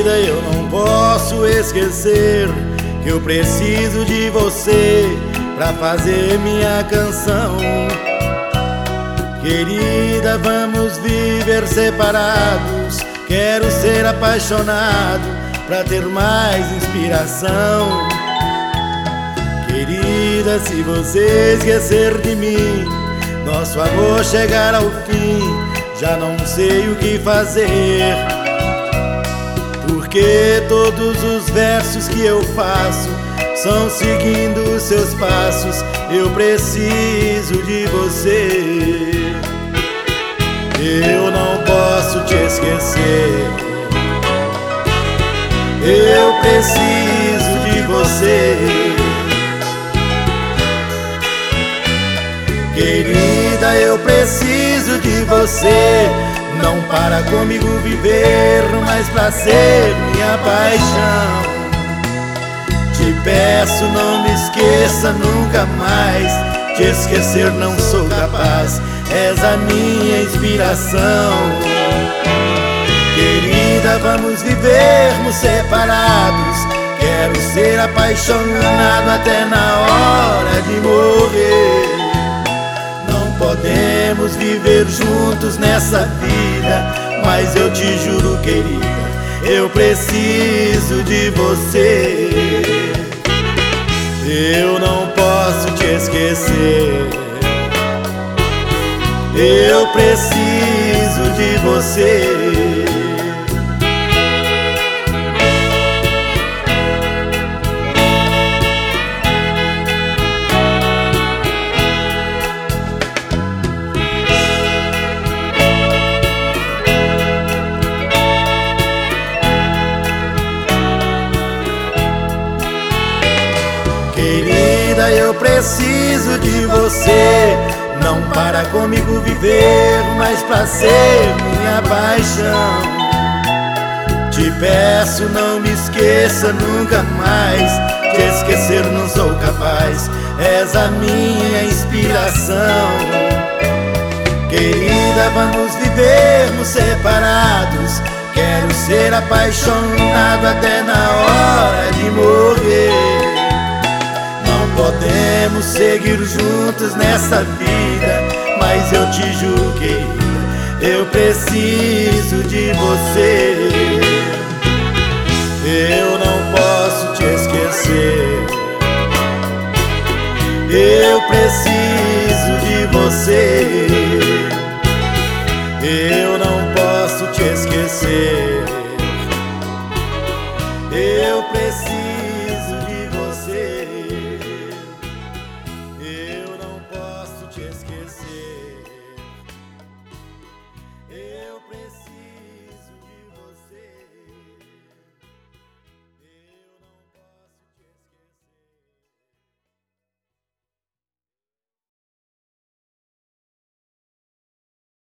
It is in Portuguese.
Querida, eu não posso esquecer que eu preciso de você pra fazer minha canção. Querida, vamos viver separados. Quero ser apaixonado pra ter mais inspiração. Querida, se você esquecer de mim, nosso amor chegar ao fim, já não sei o que fazer. Porque todos os versos que eu faço são seguindo os seus passos. Eu preciso de você. Eu não posso te esquecer. Eu preciso de você. Querida, eu preciso de você. Não para comigo viver, mas pra ser minha paixão. Te peço, não me esqueça nunca mais. Te esquecer não sou capaz, és a minha inspiração. Querida, vamos vivermos separados. Quero ser apaixonado até na hora de morrer. Podemos viver juntos nessa vida, mas eu te juro, querida, eu preciso de você. Eu não posso te esquecer. Eu preciso de você. Querida, eu preciso de você. Não para comigo viver, mas pra ser minha paixão. Te peço, não me esqueça nunca mais. Te esquecer não sou capaz, és a minha inspiração. Querida, vamos vivermos separados. Quero ser apaixonado até na hora de morrer. Podemos seguir juntos nessa vida, mas eu te juro, querida, eu preciso de você. Eu não posso te esquecer. Eu preciso de você. Eu não posso te esquecer. Eu preciso